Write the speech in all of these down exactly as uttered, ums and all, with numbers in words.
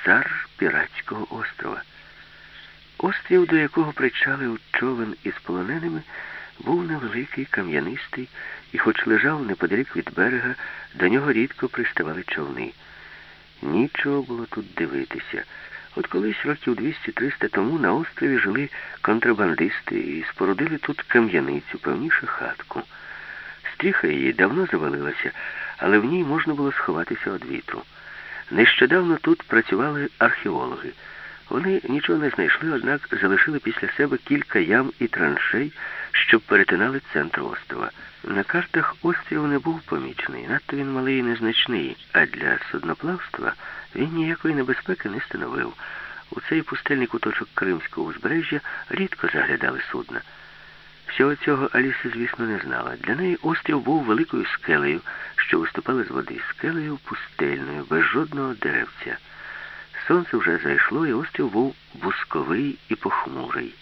цар піратського острова. Острів, до якого причалив човен із полоненими, був невеликий, кам'янистий, і хоч лежав неподалік від берега, до нього рідко приставали човни. Нічого було тут дивитися. От колись років двісті-триста тому на острові жили контрабандисти і спорудили тут кам'яницю, певніше хатку. Стріха її давно завалилася, але в ній можна було сховатися від вітру. Нещодавно тут працювали археологи. Вони нічого не знайшли, однак залишили після себе кілька ям і траншей, що перетинали центр острова. На картах острів не був помічений, надто він малий і незначний, а для судноплавства він ніякої небезпеки не становив. У цей пустельний куточок Кримського узбережжя рідко заглядали судна. Всього цього Аліса, звісно, не знала. Для неї острів був великою скелею, що виступала з води, скелею пустельною, без жодного деревця. Сонце вже зайшло, і острів був бусковий і похмурий.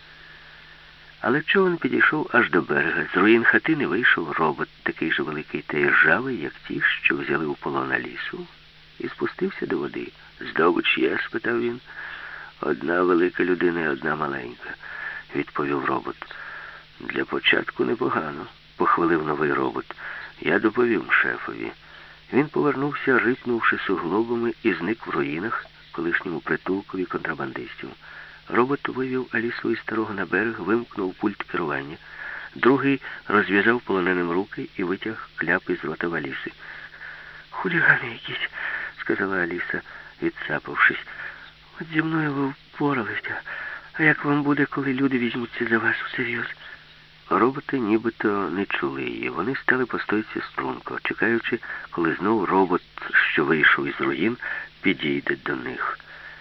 Але човен підійшов аж до берега. З руїн хатини вийшов робот, такий же великий та іржавий, як ті, що взяли у полон Алісу, і спустився до води. «Здобич є?» – спитав він. «Одна велика людина і одна маленька», – відповів робот. «Для початку непогано», – похвалив новий робот. «Я доповім шефові». Він повернувся, рипнувши суглобами, і зник в руїнах, колишньому притулкові контрабандистів. Робот вивів Алісу із старого на берег, вимкнув пульт керування. Другий розв'язав полоненим руки і витяг кляп із рота Аліси. «Хулігани якісь», — сказала Аліса, відсапавшись. «От зі мною ви впоралися. А як вам буде, коли люди візьмуться за вас всерйоз?» Роботи нібито не чули її. Вони стали по стойці струнко, чекаючи, коли знов робот, що вийшов із руїн, підійде до них.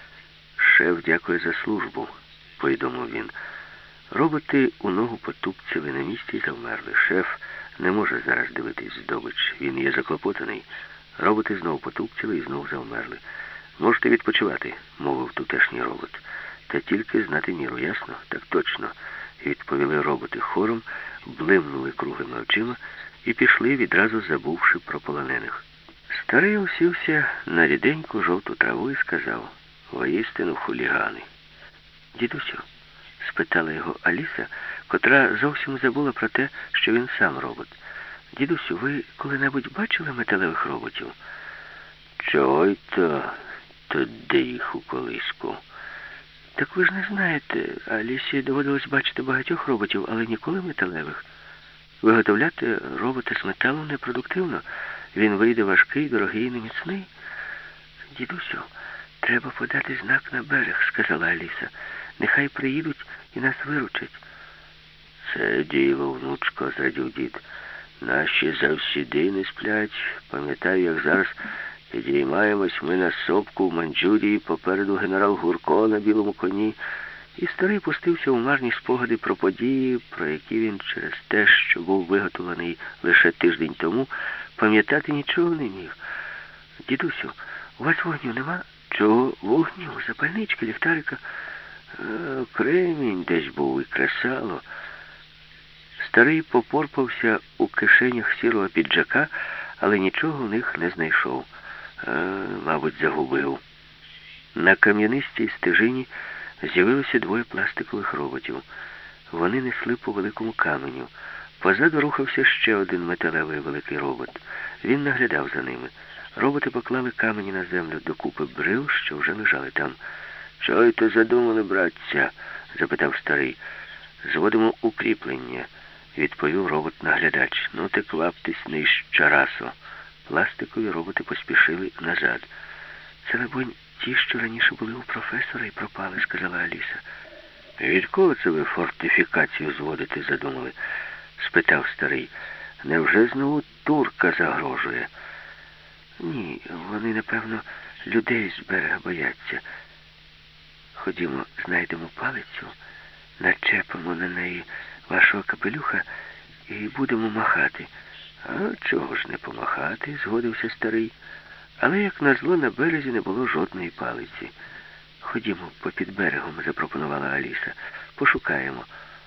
«Шеф дякує за службу», — повідомив він. Роботи у ногу потупцяли на місці і завмерли. «Шеф не може зараз дивитись здобич. Він є заклопотаний». Роботи знов потупцяли і знов завмерли. «Можете відпочивати», — мовив тутешній робот. «Та тільки знати міру, ясно?» «Так точно», — відповіли роботи хором, блимнули круглими очима і пішли, відразу забувши про полонених. Старий усівся на ріденьку жовту траву і сказав: «Воістину хулігани». «Дідусю», — спитала його Аліса, котра зовсім забула про те, що він сам робот. «Дідусю, ви коли-небудь бачили металевих роботів?» «Чого й то? Туди їх у колиску». «Так ви ж не знаєте, Алісі доводилось бачити багатьох роботів, але ніколи металевих. Виготовляти робота з металу непродуктивно. Він вийде важкий, дорогий і неміцний». «Дідусю, треба подати знак на берег», — сказала Аліса. «Нехай приїдуть і нас виручать». «Це діло, внучко», — зрадів дід. «Наші завсіди не сплять. Пам'ятаю, як зараз підіймаємось ми на сопку в Маньчжурії, попереду генерал Гурко на білому коні». І старий пустився у марні спогади про події, про які він через те, що був виготовлений лише тиждень тому, пам'ятати нічого не міг. «Дідусю, у вас вогню нема?» «Чого? Вогню? Запальнички, ліхтарика?» «Е, кремінь десь був і кресало». Старий попорпався у кишенях сірого піджака, але нічого в них не знайшов. Е, мабуть, загубив. На кам'янистій стежині з'явилося двоє пластикових роботів. Вони несли по великому каменю. Позаду рухався ще один металевий великий робот. Він наглядав за ними. Роботи поклали камені на землю до купи брил, що вже лежали там. «Чого й то задумали, братця?» – запитав старий. «Зводимо укріплення», – відповів робот-наглядач. «Ну ти кваптесь, нищарасо». Пластикові роботи поспішили назад. «Це, либонь, ті, що раніше були у професора і пропали», – сказала Аліса. «Від кого це ви фортифікацію зводити задумали?» – спитав старий. «Невже знову турка загрожує?» «Ні, вони, напевно, людей з берега бояться. Ходімо, знайдемо палицю, начепимо на неї вашого капелюха і будемо махати». «А чого ж не помахати?» – згодився старий. Але, як назло, на березі не було жодної палиці. «Ходімо попід берегом», – запропонувала Аліса. «Пошукаємо».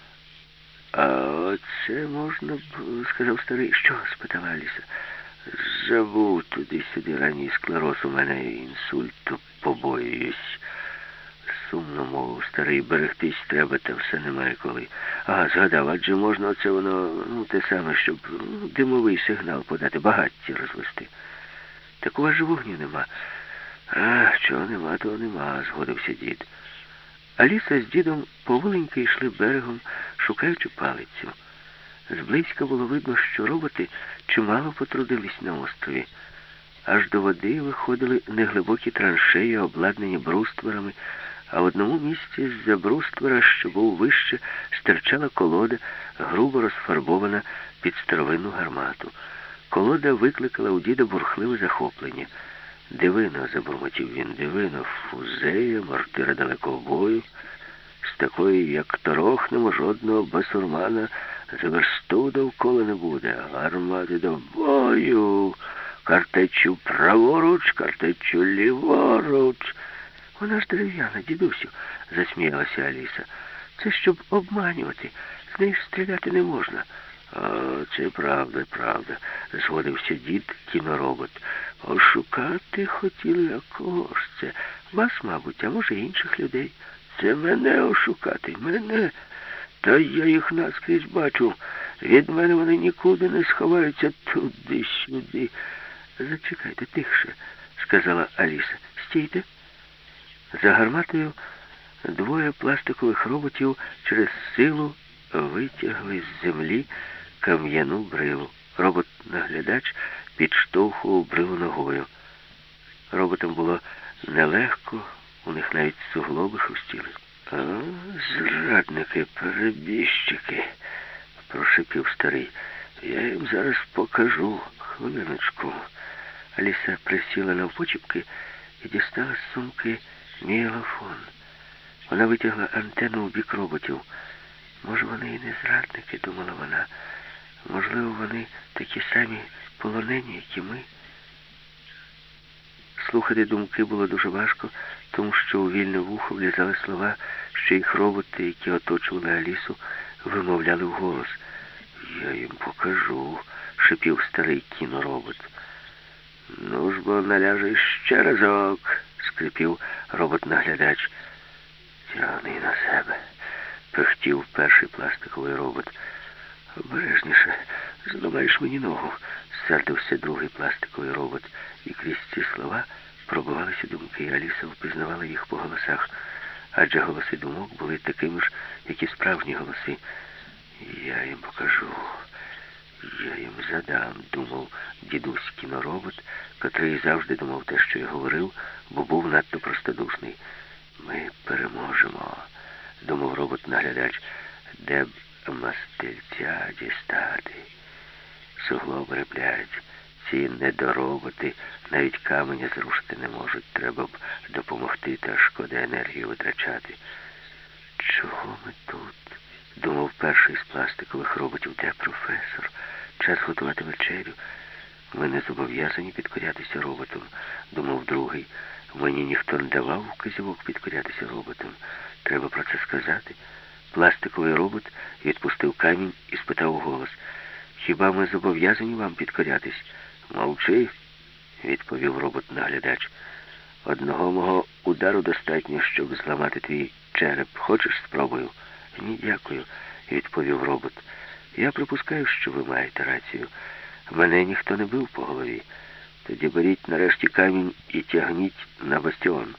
«А оце можна б», – сказав старий. «Що?» – спитала Аліса. «Забув туди-сюди ранній склероз, у мене інсульту побоююсь». старий, берегтись треба, та все немає коли. Ага, згадав, адже можна оце воно, ну, те саме, щоб ну, димовий сигнал подати, багаття розвести. Так у вас же вогню нема. А, чого нема, того нема, згодився дід. Аліса з дідом поволеньки йшли берегом, шукаючи палицю. Зблизька було видно, що роботи чимало потрудились на острові. Аж до води виходили неглибокі траншеї, обладнані брустверами, а в одному місці з-за бруствера, що був вище, стирчала колода, грубо розфарбована під старовинну гармату. Колода викликала у діда бурхливе захоплення. «Дивино», — забурмотів він, — «дивино, фузея, мортира далекобою. З такої, як торохнемо, жодного басурмана за версту довкола не буде. Гармати до бою! Картечу праворуч, картечу ліворуч!» «Вона ж дерев'яна, дідусю», — засміялася Аліса. «Це щоб обманювати. З неї ж стріляти не можна». «А, це правда, правда», — згодився дід кіноробот. «Ошукати хотіли, а кого ж це? Вас, мабуть, а може інших людей. Це мене ошукати, мене. Та я їх наскрізь бачу. Від мене вони нікуди не сховаються туди-сюди». «Зачекайте, тихше», — сказала Аліса. «Стійте». За гарматою двоє пластикових роботів через силу витягли з землі кам'яну брилу. Робот-наглядач підштовхував брилу ногою. Роботам було нелегко, у них навіть суглоби хрустіли. «А, зрадники, перебіжчики», — прошипів старий. «Я їм зараз покажу. Хвилиночку». Аліса присіла навпочіпки і дістала з сумки мігалофон. Вона витягла антенну у бік роботів. «Може, вони і не зрадники», — думала вона. «Можливо, вони такі самі полонені, як і ми». Слухати думки було дуже важко, тому що у вільне вухо влізали слова, що їх роботи, які оточували Алісу, вимовляли вголос. «Я їм покажу», — шипів старий кіноробот. «Ну ж бо наляже ще разок», — скрипів робот-наглядач. «Тягни на себе», — пихтів перший пластиковий робот. «Обережніше, зламаєш мені ногу», — сердився другий пластиковий робот. І крізь ці слова пробивалися думки, і Аліса впізнавала їх по голосах, адже голоси думок були такими ж, як і справжні голоси. «Я їм покажу, я їм задам», — думав дідусь кіноробот, котрий завжди думав те, що я говорив, бо був надто простодушний. «Ми переможемо», — думав робот-наглядач, — «де б мастильця дістати. Суглоби реплять, ці недороботи навіть каменя зрушити не можуть. Треба б допомогти, та шкода енергії витрачати». «Чого ми тут?» — думав перший з пластикових роботів. «Де професор? Час готувати вечерю». «Ми не зобов'язані підкорятися роботам», — думав другий. «Мені ніхто не давав вказівок підкорятися роботам. Треба про це сказати». Пластиковий робот відпустив камінь і спитав голос: «Хіба ми зобов'язані вам підкорятись?» «Мовчи», — відповів робот-наглядач. «Одного мого удару достатньо, щоб зламати твій череп. Хочеш, спробую?» «Ні, дякую», — відповів робот. «Я припускаю, що ви маєте рацію. Мене ніхто не бив по голові. Тоді беріть нарешті камінь і тягніть на бастіон».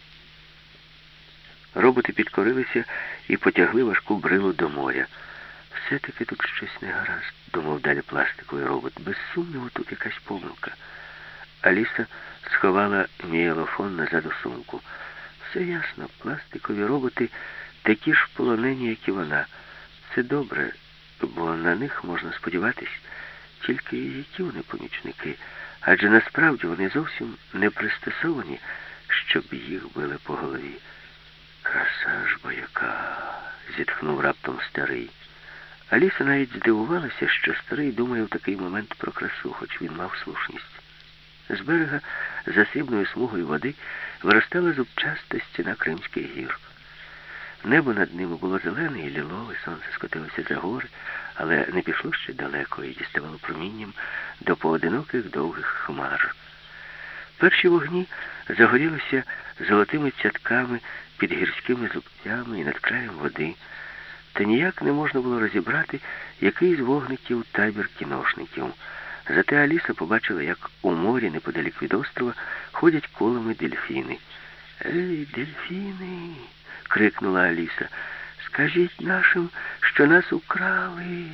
Роботи підкорилися і потягли важку брилу до моря. «Все-таки тут щось не гаразд», — думав далі пластиковий робот. «Без сумніву, тут якась помилка». Аліса сховала мігалофон назад у сумку. Все ясно, пластикові роботи такі ж полонені, як і вона. Це добре, бо на них можна сподіватись. Тільки які вони помічники, адже насправді вони зовсім не пристосовані, щоб їх били по голові. «Краса ж бо яка!» — зітхнув раптом старий. Аліса навіть здивувалася, що старий думає в такий момент про красу, хоч він мав слушність. З берега, за срібною смугою води, виростала зубчаста стіна Кримських гір. Небо над ними було зелене і лілове, сонце скотилося за гори, але не пішло ще далеко і діставало промінням до поодиноких довгих хмар. Перші вогні загорілися золотими цятками під гірськими зубцями і над краєм води, та ніяк не можна було розібрати, який з вогників табір кіношників. Зате Аліса побачила, як у морі неподалік від острова ходять колами дельфіни. «Ей, дельфіни!» — крикнула Аліса. «Скажіть нашим, що нас украли!»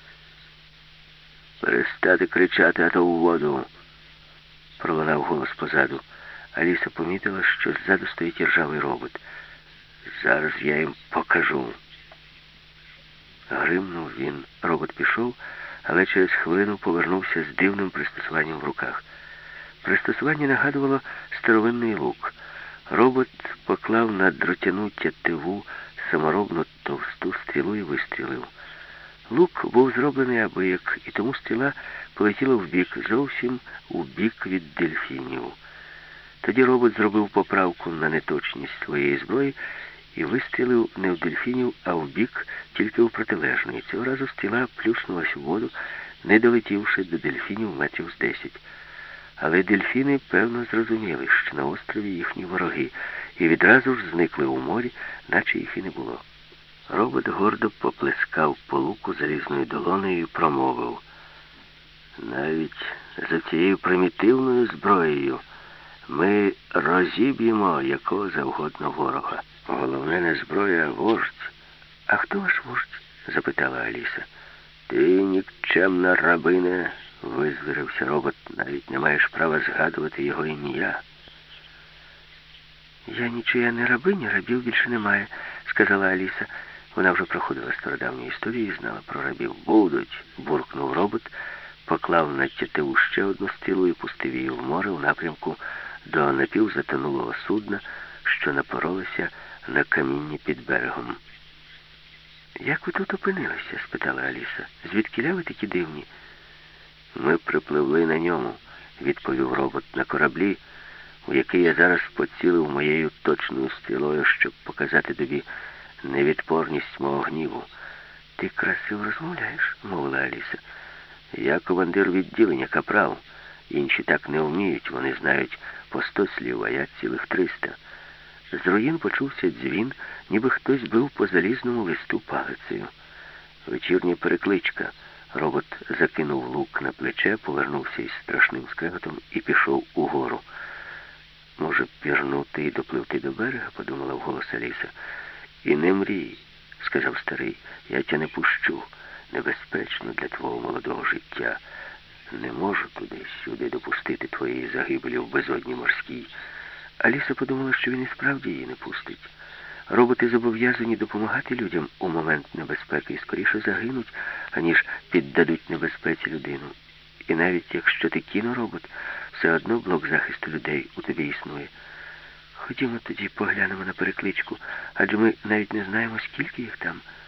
«Перестати кричати, а то у воду!» — пролунав голос позаду. Аліса помітила, що ззаду стоїть ржавий робот. «Зараз я їм покажу!» Гримнув він. Робот пішов, але через хвилину повернувся з дивним пристосуванням в руках. Пристосування нагадувало старовинний лук. Робот поклав на дротяну тятиву саморобну товсту стрілу і вистрілив. Лук був зроблений аби як, і тому стріла полетіла вбік, зовсім у бік від дельфінів. Тоді робот зробив поправку на неточність своєї зброї і вистрілив не в дельфінів, а в бік, тільки в протилежний. Цього разу стріла плюснулась у воду, не долетівши до дельфінів метрів з десять. Але дельфіни, певно, зрозуміли, що на острові їхні вороги, і відразу ж зникли у морі, наче їх і не було. Робот гордо поплескав по луку залізною долонею і промовив: «Навіть за цією примітивною зброєю ми розіб'ємо якого завгодно ворога. Головне не зброя, а вождь». «А хто ваш вождь?» — запитала Аліса. «Ти нікчемна рабине», — визвірився робот, — «навіть не маєш права згадувати його ім'я». «Я нічия не рабиня, рабів більше немає», — сказала Аліса. Вона вже проходила стародавню історію і знала про рабів. «Будуть», — буркнув робот, поклав на тятиву ще одну стрілу і пустив її в море в напрямку до напівзатонулого судна, що напоролося на камінні під берегом. «Як ви тут опинилися?» — спитала Аліса. «Звідкіля ви такі дивні?» «Ми припливли на ньому», — відповів робот, — «на кораблі, у який я зараз поцілив моєю точною стрілою, щоб показати тобі невідпорність мого гніву». «Ти красиво розмовляєш», — мовила Аліса. «Я командир відділення, капрал. Інші так не вміють, вони знають по сто слів, а я цілих триста». З руїн почувся дзвін, ніби хтось бив по залізному листу палицею. «Вечірня перекличка». Робот закинув лук на плече, повернувся із страшним скреготом і пішов угору. «Може, пірнути і допливти до берега?» — подумала вголос Аліса. «І не мрій», — сказав старий, — «я тя не пущу. Небезпечно для твого молодого життя. Не можу туди-сюди допустити твоєї загибелі в безодні морській». Аліса подумала, що він і справді її не пустить. Роботи зобов'язані допомагати людям у момент небезпеки і скоріше загинуть, аніж піддадуть небезпеці людину. І навіть якщо ти кіноробот, все одно блок захисту людей у тобі існує. «Ходімо тоді поглянемо на перекличку, адже ми навіть не знаємо, скільки їх там».